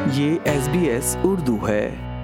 یہ SBS اردو ہے۔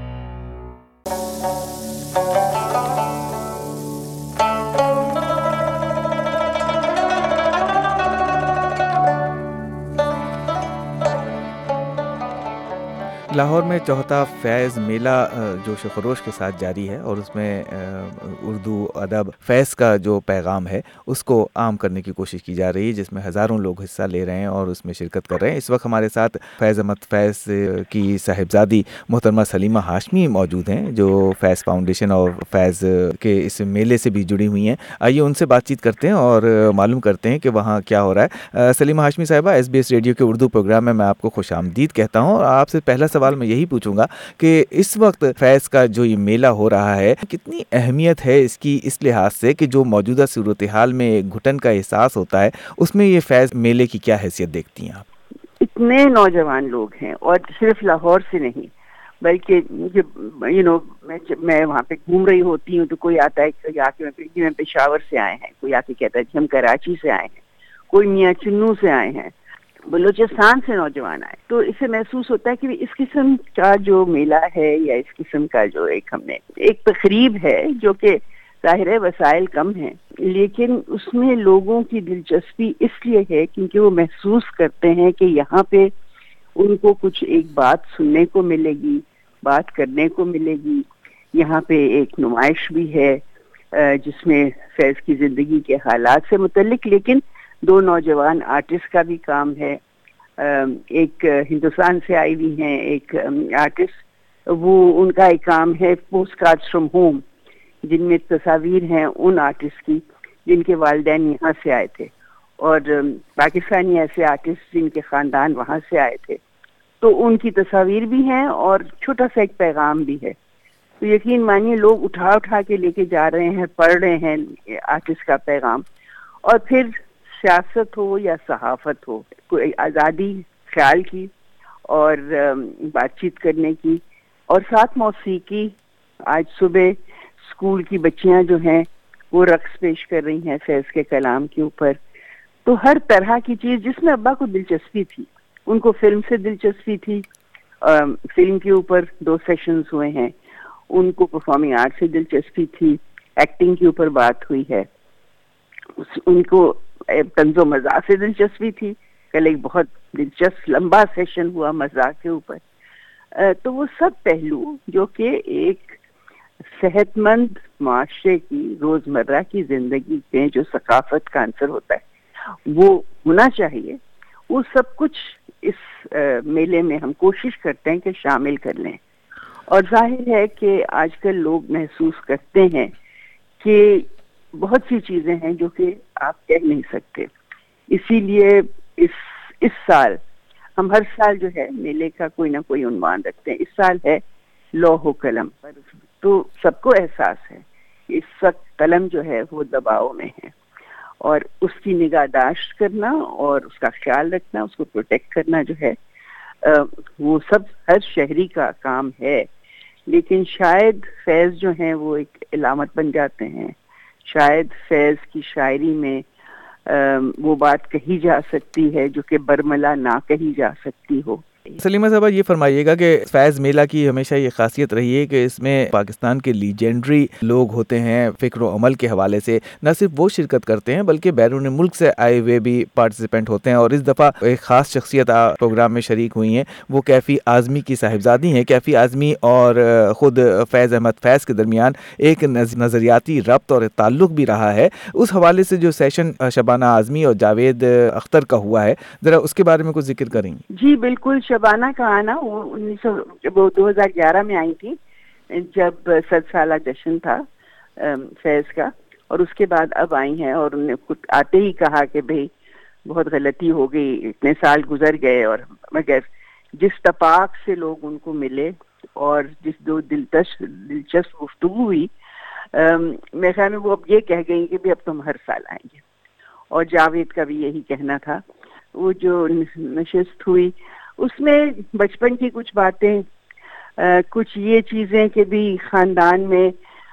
لاہور میں چوتھا فیض میلہ جوش و خروش کے ساتھ جاری ہے اور اس میں اردو ادب فیض کا جو پیغام ہے اس کو عام کرنے کی کوشش کی جا رہی ہے، جس میں ہزاروں لوگ حصہ لے رہے ہیں اور اس میں شرکت کر رہے ہیں۔ اس وقت ہمارے ساتھ فیض احمد فیض کی صاحبزادی محترمہ سلیمہ ہاشمی موجود ہیں، جو فیض فاؤنڈیشن اور فیض کے اس میلے سے بھی جڑی ہوئی ہیں۔ آئیے ان سے بات چیت کرتے ہیں اور معلوم کرتے ہیں کہ وہاں کیا ہو رہا ہے۔ سلیمہ ہاشمی صاحبہ، SBS ریڈیو کے اردو پروگرام میں آپ کو خوش آمدید کہتا ہوں، اور آپ سے پہلا سوال میں یہی پوچھوں گا کہ اس وقت فیض کا جو یہ میلہ ہو رہا ہے کتنی اہمیت ہے اس کی، اس لحاظ سے کہ جو موجودہ صورتحال میں گھٹن کا احساس ہوتا ہے اس میں یہ فیض میلے کی کیا حیثیت دیکھتی ہیں آپ؟ اتنے نوجوان لوگ ہیں، اور صرف لاہور سے نہیں بلکہ میں وہاں پہ گھوم رہی ہوتی ہوں تو کوئی آتا ہے کہ میں پشاور سے آئے ہیں، کوئی آ کے کہتا ہے کہ ہم کراچی سے آئے ہیں، کوئی میاں چنو سے آئے ہیں، بلوچستان سے نوجوان آئے۔ تو اس سے محسوس ہوتا ہے کہ اس قسم کا جو میلہ ہے یا اس قسم کا جو ہم نے ایک تقریب ہے، جو کہ ظاہر ہے وسائل کم ہیں، لیکن اس میں لوگوں کی دلچسپی اس لیے ہے کیونکہ وہ محسوس کرتے ہیں کہ یہاں پہ ان کو کچھ ایک بات سننے کو ملے گی، بات کرنے کو ملے گی۔ یہاں پہ ایک نمائش بھی ہے جس میں فیض کی زندگی کے حالات سے متعلق، لیکن دو نوجوان آرٹسٹ کا بھی کام ہے۔ ایک ہندوستان سے آئی ہوئی ہیں ایک آرٹسٹ، وہ ان کا ایک کام ہے پوسٹ کارڈز فرام ہوم، جن میں تصاویر ہیں ان آرٹسٹ کی جن کے والدین یہاں سے آئے تھے، اور پاکستانی ایسے آرٹسٹ جن کے خاندان وہاں سے آئے تھے، تو ان کی تصاویر بھی ہیں اور چھوٹا سا ایک پیغام بھی ہے۔ تو یقین مانیے لوگ اٹھا کے لے کے جا رہے ہیں، پڑھ رہے ہیں آرٹسٹ کا پیغام۔ اور پھر سیاست ہو یا صحافت ہو، کوئی آزادی خیال کی اور بات چیت کرنے کی، اور ساتھ موسیقی۔ آج صبح اسکول کی بچیاں جو ہیں وہ رقص پیش کر رہی ہیں فیض کے کلام کے اوپر۔ تو ہر طرح کی چیز جس میں ابا کو دلچسپی تھی، ان کو فلم سے دلچسپی تھی، فلم کے اوپر 2 سیشنز ہوئے ہیں، ان کو پرفارمنگ آرٹ سے دلچسپی تھی، ایکٹنگ کے اوپر بات ہوئی ہے، ان کو طنز و مزاح سے دلچسپی تھی، کل ایک بہت دلچسپ لمبا سیشن ہوا مزاح کے اوپر۔ تو وہ سب پہلو جو کہ ایک صحت مند معاشرے کی روزمرہ کی زندگی میں جو ثقافت کا عنصر ہوتا ہے وہ ہونا چاہیے، وہ سب کچھ اس میلے میں ہم کوشش کرتے ہیں کہ شامل کر لیں۔ اور ظاہر ہے کہ آج کل لوگ محسوس کرتے ہیں کہ بہت سی چیزیں ہیں جو کہ آپ کہہ نہیں سکتے، اسی لیے اس سال ہم ہر سال جو ہے میلے کا کوئی نہ کوئی عنوان رکھتے ہیں۔ اس سال ہے لوح و قلم پر، تو سب کو احساس ہے کہ اس وقت قلم جو ہے وہ دباؤ میں ہے، اور اس کی نگہداشت کرنا اور اس کا خیال رکھنا، اس کو پروٹیکٹ کرنا جو ہے وہ سب ہر شہری کا کام ہے۔ لیکن شاید فیض جو ہیں وہ ایک علامت بن جاتے ہیں، شاید فیض کی شاعری میں وہ بات کہی جا سکتی ہے جو کہ برملا نہ کہی جا سکتی ہو۔ سلیمہ صاحبہ، یہ فرمائیے گا کہ فیض میلہ کی ہمیشہ یہ خاصیت رہی ہے کہ اس میں پاکستان کے لیجنڈری لوگ ہوتے ہیں، فکر و عمل کے حوالے سے نہ صرف وہ شرکت کرتے ہیں بلکہ بیرون ملک سے آئے ہوئے بھی پارٹیسپینٹ ہوتے ہیں، اور اس دفعہ ایک خاص شخصیت پروگرام میں شریک ہوئی ہیں، وہ کیفی اعظمی کی صاحبزادی ہیں۔ کیفی اعظمی اور خود فیض احمد فیض کے درمیان ایک نظریاتی ربط اور تعلق بھی رہا ہے۔ اس حوالے سے جو سیشن شبانہ اعظمی اور جاوید اختر کا ہوا ہے، ذرا اس کے بارے میں کچھ ذکر کریں گے؟ جی بالکل، شبانہ کا آنا وہ 2011 میں آئی تھی جب 100 سالہ جشن تھا فیض کا، اور اس کے بعد اب آئی ہیں، اور انہوں نے خود آتے ہی کہا کہ بھئی بہت غلطی ہو گئی، اتنے سال گزر گئے، اور مگر جس تپاک سے لوگ ان کو ملے اور جس دو دلچسپ گفتگو ہوئی، میرے خیال میں وہ اب یہ کہہ گئی کہ اب تم ہر سال آئیں گے۔ اور جاوید کا بھی یہی کہنا تھا۔ وہ جو نشست ہوئی اس میں بچپن کی کچھ باتیں، کچھ یہ چیزیں کہ بھی خاندان میں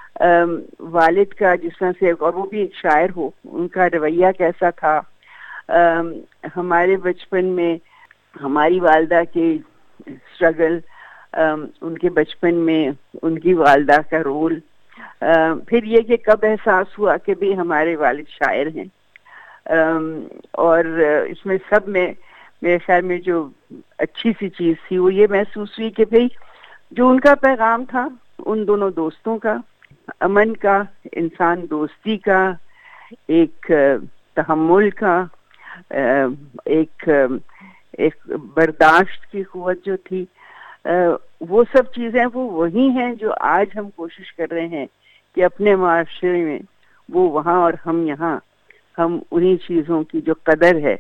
والد کا جس طرح سے، اور وہ بھی ایک شاعر ہو، ان کا رویہ کیسا تھا، ہمارے بچپن میں ہماری والدہ کے स्ट्रगल, ان کے بچپن میں ان کی والدہ کا رول، پھر یہ کہ کب احساس ہوا کہ بھی ہمارے والد شاعر ہیں، اور اس میں سب میں میرے خیال میں جو اچھی سی چیز تھی وہ یہ محسوس ہوئی کہ بھئی جو ان کا پیغام تھا ان دونوں دوستوں کا، امن کا، انسان دوستی کا، ایک تحمل کا، ایک برداشت کی قوت جو تھی، وہ سب چیزیں وہ وہی ہیں جو آج ہم کوشش کر رہے ہیں کہ اپنے معاشرے میں وہ وہاں اور ہم یہاں، ہم انہی چیزوں کی جو قدر ہے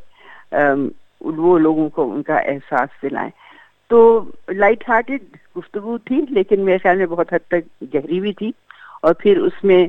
وہ لوگوں کو ان کا احساس دلائیں۔ تو لائٹ ہارٹڈ گفتگو تھی لیکن میرے خیال میں بہت حد تک گہری بھی تھی، اور پھر اس میں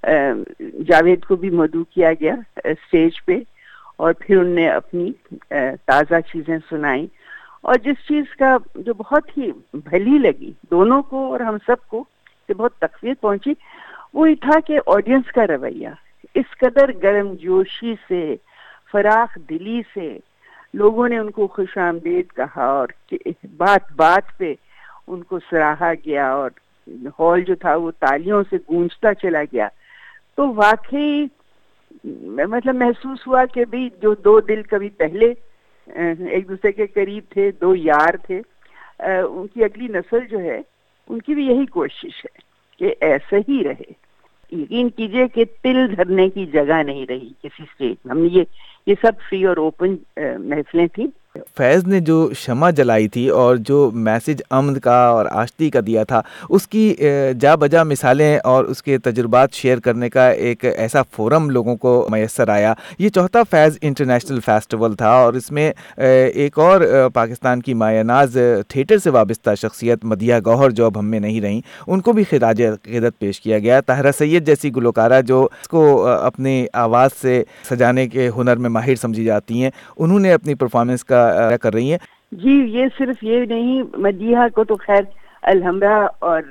جاوید کو بھی مدعو کیا گیا اسٹیج پہ، اور پھر انہوں نے اپنی تازہ چیزیں سنائیں، اور جس چیز کا جو بہت ہی بھلی لگی دونوں کو اور ہم سب کو کہ بہت تقویت پہنچی، وہ یہ تھا کہ آڈینس کا رویہ اس قدر گرم جوشی سے، فراخ دلی سے لوگوں نے ان کو خوش آمدید کہا، اور بات بات پہ ان کو سراہا گیا، اور ہال جو تھا وہ تالیوں سے گونجتا چلا گیا۔ تو واقعی مطلب محسوس ہوا کہ بھی جو دو دل کبھی پہلے ایک دوسرے کے قریب تھے، دو یار تھے، ان کی اگلی نسل جو ہے ان کی بھی یہی کوشش ہے کہ ایسے ہی رہے۔ یقین کیجئے کہ تل دھرنے کی جگہ نہیں رہی کسی اسٹیج میں۔ ہم نے یہ سب فری اور اوپن محفلیں تھیں۔ فیض نے جو شمع جلائی تھی اور جو میسج امن کا اور آشتی کا دیا تھا، اس کی جا بجا مثالیں اور اس کے تجربات شیئر کرنے کا ایک ایسا فورم لوگوں کو میسر آیا۔ یہ چوتھا فیض انٹرنیشنل فیسٹیول تھا، اور اس میں ایک اور پاکستان کی مایہ ناز تھیٹر سے وابستہ شخصیت مدیحہ گوہر جو اب ہم میں نہیں رہیں، ان کو بھی خراج عقیدت پیش کیا گیا۔ طاہرہ سید جیسی گلوکارہ جو اس کو اپنی آواز سے سجانے کے ہنر میں ماہر سمجھی جاتی ہیں، انہوں نے اپنی پرفارمنس کا کر رہی ہیں۔ جی یہ صرف یہ نہیں، مدیحہ کو تو خیر الحمرا اور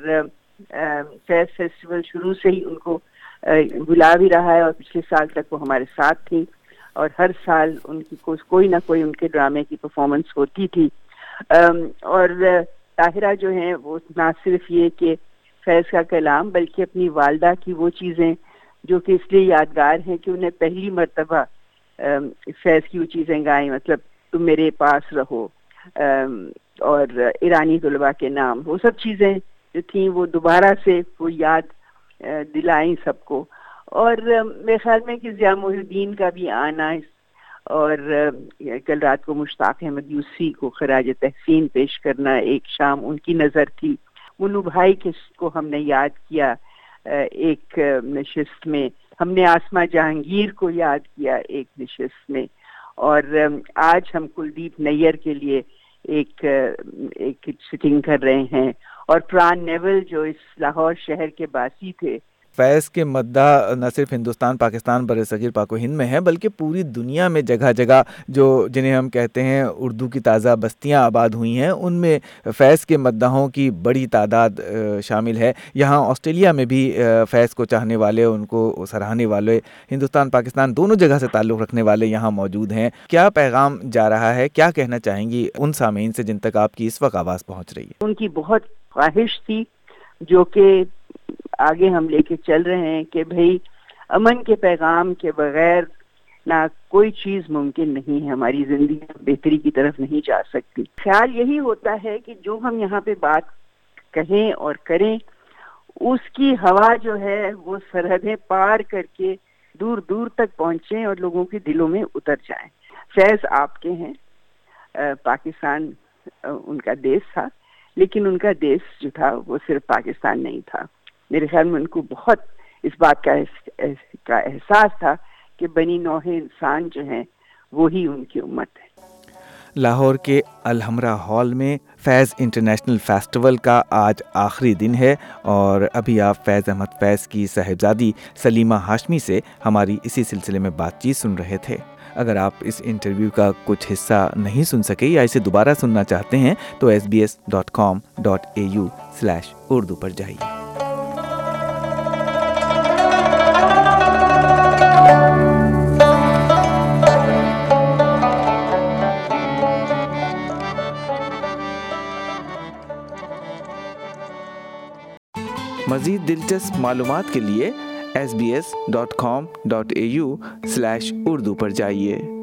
فیض فیسٹیول شروع سے ہی ان کو بلا بھی رہا ہے، اور پچھلے سال تک وہ ہمارے ساتھ تھی، اور ہر سال ان کی کوئی نہ کوئی ان کے ڈرامے کی پرفارمنس ہوتی تھی۔ اور طاہرہ جو ہیں وہ نہ صرف یہ کہ فیض کا کلام بلکہ اپنی والدہ کی وہ چیزیں جو کہ اس لیے یادگار ہیں کہ انہیں پہلی مرتبہ فیض کی وہ چیزیں گائیں، مطلب تم میرے پاس رہو، اور ایرانی طلباء کے نام، وہ سب چیزیں جو تھیں وہ دوبارہ سے وہ یاد دلائیں سب کو۔ اور میرے خیال میں کہ ضیاء محی الدین کا بھی آنا، اور کل رات کو مشتاق احمد یوسفی کو خراج تحسین پیش کرنا ایک شام ان کی نظر تھی۔ منو بھائی کو ہم نے یاد کیا ایک نشست میں، ہم نے آسمہ جہانگیر کو یاد کیا ایک نشست میں، اور آج ہم کلدیپ نیر کے لیے ایک سٹنگ کر رہے ہیں، اور پران نیول جو اس لاہور شہر کے باسی تھے۔ فیض کے مداح نہ صرف ہندوستان، پاکستان، برصغیر پاک و ہند میں ہیں بلکہ پوری دنیا میں جگہ جگہ جو جنہیں ہم کہتے ہیں اردو کی تازہ بستیاں آباد ہوئی ہیں، ان میں فیض کے مداحوں کی بڑی تعداد شامل ہے۔ یہاں آسٹریلیا میں بھی فیض کو چاہنے والے، ان کو سراہنے والے، ہندوستان پاکستان دونوں جگہ سے تعلق رکھنے والے یہاں موجود ہیں۔ کیا پیغام جا رہا ہے، کیا کہنا چاہیں گی ان سامعین سے جن تک آپ کی اس وقت آواز پہنچ رہی ہے؟ ان کی بہت خواہش تھی جو کہ آگے ہم لے کے چل رہے ہیں کہ بھئی امن کے پیغام کے بغیر نہ کوئی چیز ممکن نہیں ہے، ہماری زندگی بہتری کی طرف نہیں جا سکتی۔ خیال یہی ہوتا ہے کہ جو ہم یہاں پہ بات کہیں اور کریں اس کی ہوا جو ہے وہ سرحدیں پار کر کے دور دور تک پہنچیں اور لوگوں کے دلوں میں اتر جائیں۔ فیض آپ کے ہیں، پاکستان ان کا دیش تھا، لیکن ان کا دیش جو تھا وہ صرف پاکستان نہیں تھا۔ میرے خیال میں ان کو بہت اس بات کا احساس تھا کہ بنی نوع انسان جو ہیں وہی ان کی امت ہے۔ لاہور کے الحمرا ہال میں فیض انٹرنیشنل فیسٹیول کا آج آخری دن ہے، اور ابھی آپ فیض احمد فیض کی صاحبزادی سلیمہ ہاشمی سے ہماری اسی سلسلے میں بات چیت سن رہے تھے۔ اگر آپ اس انٹرویو کا کچھ حصہ نہیں سن سکے یا اسے دوبارہ سننا چاہتے ہیں تو sbs.com.au/urdu پر جائیے۔ مزید دلچسپ معلومات کے لیے sbs.com.au/urdu پر جائیے۔